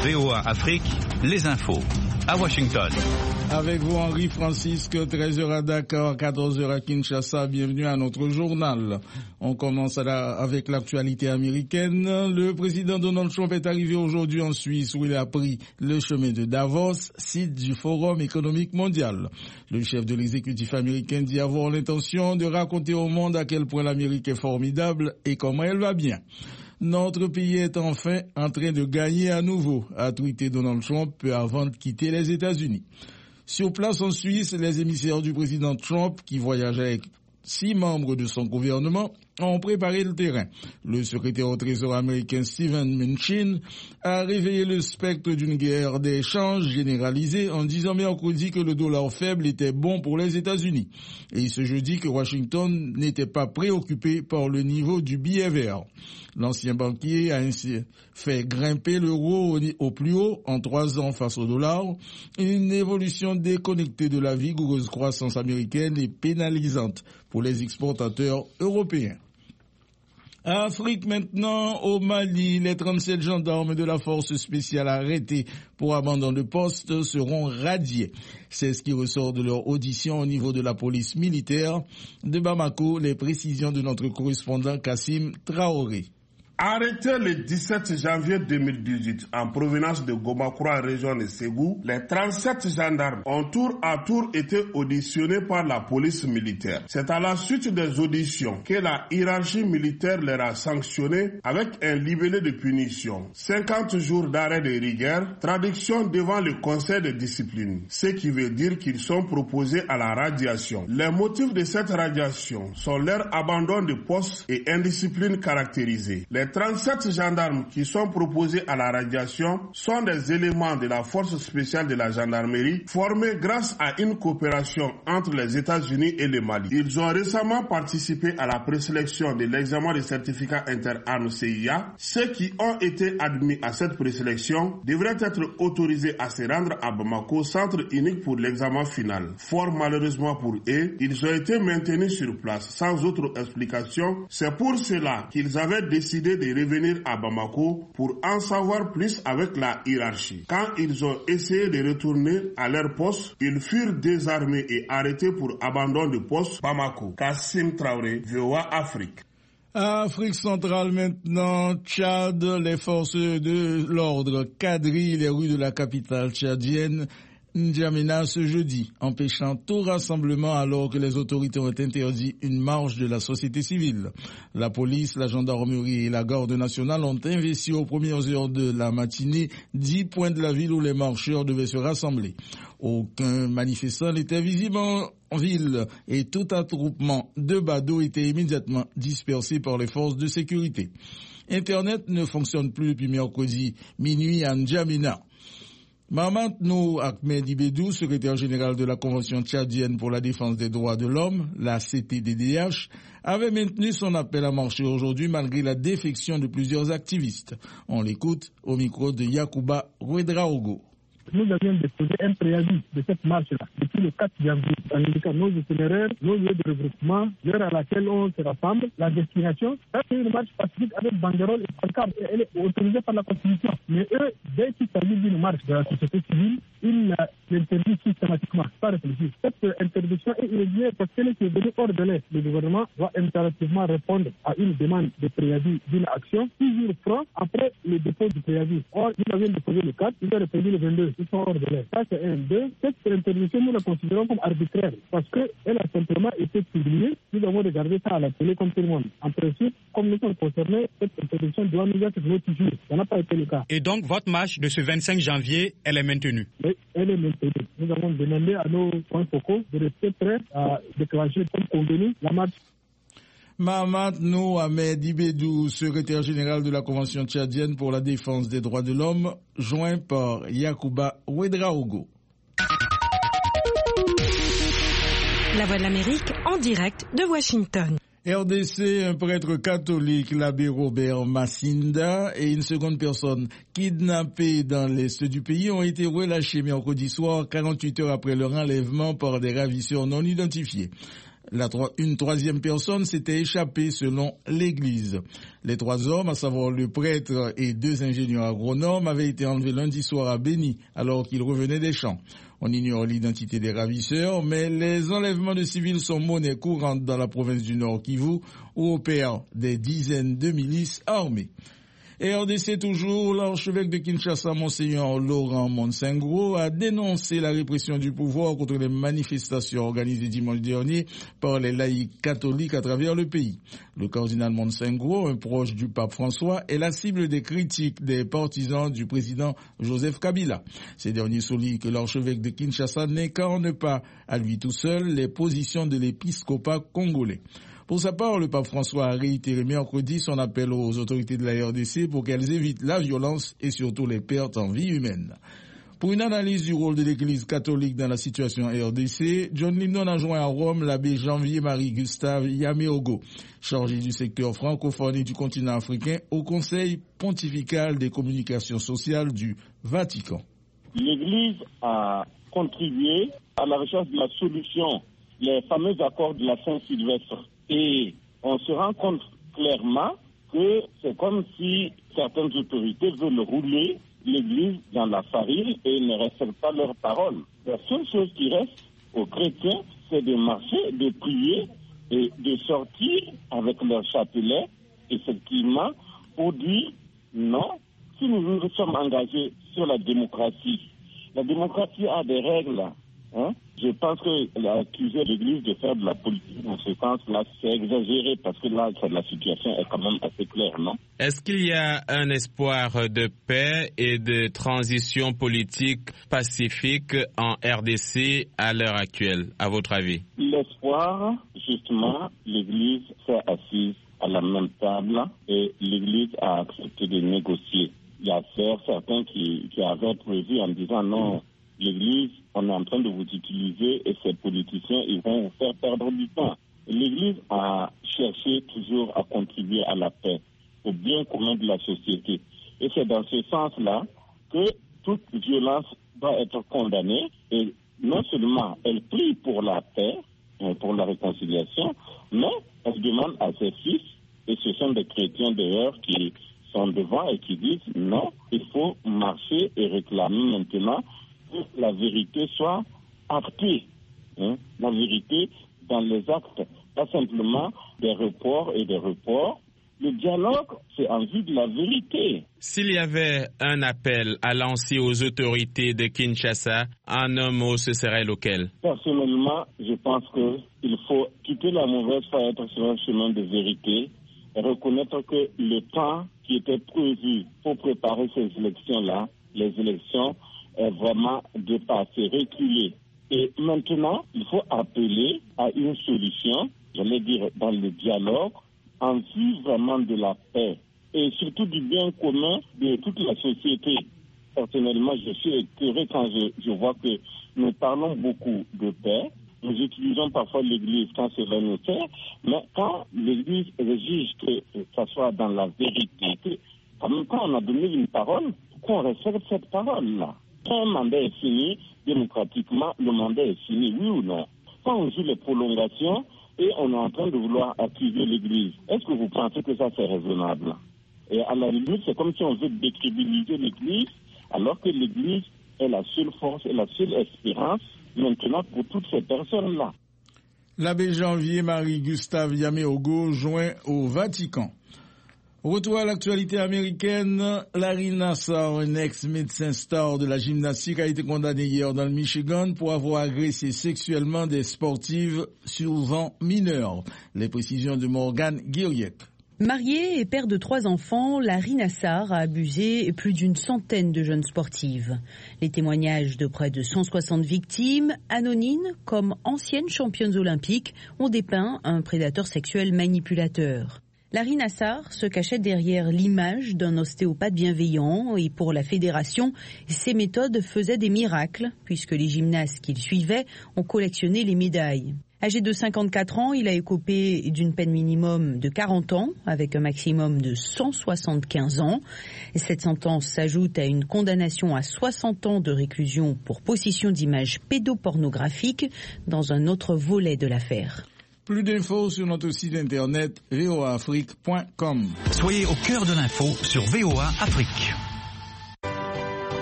VOA Afrique, les infos. À Washington. Avec vous, Henri Francisque, 13h à Dakar, 14h à Kinshasa. Bienvenue à notre journal. On commence avec l'actualité américaine. Le président Donald Trump est arrivé aujourd'hui en Suisse où il a pris le chemin de Davos, site du Forum économique mondial. Le chef de l'exécutif américain dit avoir l'intention de raconter au monde à quel point l'Amérique est formidable et comment elle va bien. Notre pays est enfin en train de gagner à nouveau, a tweeté Donald Trump peu avant de quitter les États-Unis. Sur place en Suisse, les émissaires du président Trump, qui voyageaient avec 6 membres de son gouvernement, ont préparé le terrain. Le secrétaire au Trésor américain Steven Mnuchin a réveillé le spectre d'une guerre d'échange généralisée en disant mercredi que le dollar faible était bon pour les États-Unis. Et ce jeudi que Washington n'était pas préoccupé par le niveau du billet vert. L'ancien banquier a ainsi fait grimper l'euro au plus haut en 3 ans face au dollar, une évolution déconnectée de la vigoureuse croissance américaine et pénalisante pour les exportateurs européens. Afrique maintenant, au Mali, les 37 gendarmes de la force spéciale arrêtés pour abandon de poste seront radiés. C'est ce qui ressort de leur audition au niveau de la police militaire de Bamako, les précisions de notre correspondant Kassim Traoré. Arrêtés le 17 janvier 2018 en provenance de Gomakura, région de Ségou, les 37 gendarmes ont tour à tour été auditionnés par la police militaire. C'est à la suite des auditions que la hiérarchie militaire leur a sanctionné avec un libellé de punition, 50 jours d'arrêt de rigueur, traduction devant le conseil de discipline, ce qui veut dire qu'ils sont proposés à la radiation. Les motifs de cette radiation sont leur abandon de poste et indiscipline caractérisée. Les 37 gendarmes qui sont proposés à la radiation sont des éléments de la force spéciale de la gendarmerie formés grâce à une coopération entre les États-Unis et le Mali. Ils ont récemment participé à la présélection de l'examen des certificats interarmes CIA. Ceux qui ont été admis à cette présélection devraient être autorisés à se rendre à Bamako, centre unique pour l'examen final. Fort malheureusement pour eux, ils ont été maintenus sur place sans autre explication. C'est pour cela qu'ils avaient décidé de revenir à Bamako pour en savoir plus avec la hiérarchie. Quand ils ont essayé de retourner à leur poste, ils furent désarmés et arrêtés pour abandon de poste. Bamako, Kassim Traoré, VOA Afrique. Afrique centrale maintenant, Tchad, les forces de l'ordre quadrillent les rues de la capitale tchadienne N'Djamena ce jeudi, empêchant tout rassemblement alors que les autorités ont interdit une marche de la société civile. La police, la gendarmerie et la garde nationale ont investi aux premières heures de la matinée 10 points de la ville où les marcheurs devaient se rassembler. Aucun manifestant n'était visible en ville et tout attroupement de badauds était immédiatement dispersé par les forces de sécurité. Internet ne fonctionne plus depuis mercredi minuit à N'Djamena. Mahamat Nou Ahmed Ibedou, secrétaire général de la Convention tchadienne pour la défense des droits de l'homme, la CTDDH, avait maintenu son appel à marcher aujourd'hui malgré la défection de plusieurs activistes. On l'écoute au micro de Yacouba Ouedraogo. Nous avions déposé un préavis de cette marche-là depuis le 4 janvier en indiquant nos itinéraires, nos lieux de regroupement, l'heure à laquelle on se rassemble, la destination. Ça, c'est une marche pacifique avec banderole et pancarte. Elle est autorisée par la Constitution. Mais eux, dès qu'il s'agit d'une marche de la société civile, ils l'interdisent systématiquement, pas réfléchir. Cette interdiction est irrégulière parce qu'elle est venue hors de l'air. Le gouvernement doit impérativement répondre à une demande de préavis d'une action 6 jours francs après le dépôt du préavis. Or, ils avaient déposé le 4, ils ont répondu le 22. Ils sont hors de l'air. Ça, c'est un. 2. Cette interdiction, nous la considérons comme arbitraire parce qu'elle a simplement été publiée. Nous avons regardé ça à la télé comme tout le monde. En principe, comme nous sommes concernés, cette interdiction doit nous être notifiée. Ça n'a pas été le cas. Et donc, votre marche de ce 25 janvier, elle est maintenue? Oui, elle est maintenue. Nous avons demandé à nos points focaux de rester prêts à déclencher comme convenu la marche. Mahamat Nou Ahmed Ibedou, secrétaire général de la Convention tchadienne pour la défense des droits de l'homme, joint par Yacouba Ouedraogo. La Voix de l'Amérique en direct de Washington. RDC, un prêtre catholique, l'abbé Robert Massinda, et une seconde personne kidnappée dans l'est du pays ont été relâchés mercredi soir, 48 heures après leur enlèvement par des ravisseurs non identifiés. Une troisième personne s'était échappée selon l'église. Les 3 hommes, à savoir le prêtre et 2 ingénieurs agronomes, avaient été enlevés lundi soir à Béni alors qu'ils revenaient des champs. On ignore l'identité des ravisseurs, mais les enlèvements de civils sont monnaie courante dans la province du Nord Kivu où opèrent des dizaines de milices armées. Et RDC toujours, l'archevêque de Kinshasa, Monseigneur Laurent Monsengro, a dénoncé la répression du pouvoir contre les manifestations organisées dimanche dernier par les laïcs catholiques à travers le pays. Le cardinal Monsengro, un proche du pape François, est la cible des critiques des partisans du président Joseph Kabila. Ces derniers soulignent que l'archevêque de Kinshasa n'incarne pas à lui tout seul les positions de l'épiscopat congolais. Pour sa part, le pape François a réitéré mercredi son appel aux autorités de la RDC pour qu'elles évitent la violence et surtout les pertes en vie humaine. Pour une analyse du rôle de l'Église catholique dans la situation RDC, John Limnon a joint à Rome l'abbé Janvier-Marie Gustave Yaméogo, chargé du secteur francophone et du continent africain au Conseil pontifical des communications sociales du Vatican. L'Église a contribué à la recherche de la solution, les fameux accords de la Saint-Sylvestre. Et on se rend compte clairement que c'est comme si certaines autorités veulent rouler l'Église dans la farine et ne respectent pas leurs paroles. La seule chose qui reste aux chrétiens, c'est de marcher, de prier et de sortir avec leur chapelet, effectivement, pour dire non, si nous sommes engagés sur la démocratie a des règles. Je pense que accuser l'Église de faire de la politique dans ce sens-là, c'est exagéré parce que là, la situation est quand même assez claire, non? Est-ce qu'il y a un espoir de paix et de transition politique pacifique en RDC à l'heure actuelle, à votre avis? L'espoir, justement, l'Église s'est assise à la même table et l'Église a accepté de négocier. Il y a certains qui avaient prévu en disant non, l'Église, on est en train de vous utiliser et ces politiciens, ils vont vous faire perdre du temps. L'Église a cherché toujours à contribuer à la paix, au bien commun de la société. Et c'est dans ce sens-là que toute violence doit être condamnée. Et non seulement elle prie pour la paix, pour la réconciliation, mais elle demande à ses fils, et ce sont des chrétiens d'ailleurs qui sont devant et qui disent non, il faut marcher et réclamer maintenant que la vérité soit actée, la vérité dans les actes, pas simplement des reports et des reports. Le dialogue, c'est en vue de la vérité. S'il y avait un appel à lancer aux autorités de Kinshasa, en un mot, ce serait lequel? Personnellement, je pense qu'il faut quitter la mauvaise foi et être sur un chemin de vérité et reconnaître que le temps qui était prévu pour préparer ces élections-là, les élections, est vraiment dépassé, reculé. Et maintenant, il faut appeler à une solution, j'allais dire dans le dialogue, en vue vraiment de la paix et surtout du bien commun de toute la société. Personnellement, je suis écœuré quand je vois que nous parlons beaucoup de paix. Nous utilisons parfois l'Église quand cela nous sert, mais quand l'Église exige que ça soit dans la vérité, en même temps on a donné une parole, qu'on respecte cette parole-là. Quand un mandat est fini, démocratiquement, le mandat est fini, oui ou non? Quand on joue les prolongations et on est en train de vouloir accuser l'Église, est-ce que vous pensez que ça c'est raisonnable? Et à la limite, c'est comme si on veut décrédibiliser l'Église, alors que l'Église est la seule force et la seule espérance maintenant pour toutes ces personnes-là. L'abbé Janvier-Marie Gustave Yaméogo joint au Vatican. Retour à l'actualité américaine, Larry Nassar, un ex-médecin star de la gymnastique, a été condamné hier dans le Michigan pour avoir agressé sexuellement des sportives souvent mineures. Les précisions de Morgan Guiriec. Marié et père de 3 enfants, Larry Nassar a abusé plus d'une centaine de jeunes sportives. Les témoignages de près de 160 victimes, anonymes comme anciennes championnes olympiques, ont dépeint un prédateur sexuel manipulateur. Larry Nassar se cachait derrière l'image d'un ostéopathe bienveillant et pour la fédération, ses méthodes faisaient des miracles puisque les gymnastes qu'il suivait ont collectionné les médailles. Âgé de 54 ans, il a écopé d'une peine minimum de 40 ans avec un maximum de 175 ans. Cette sentence s'ajoute à une condamnation à 60 ans de réclusion pour possession d'images pédopornographiques dans un autre volet de l'affaire. Plus d'infos sur notre site internet voaafrique.com. Soyez au cœur de l'info sur VOA Afrique.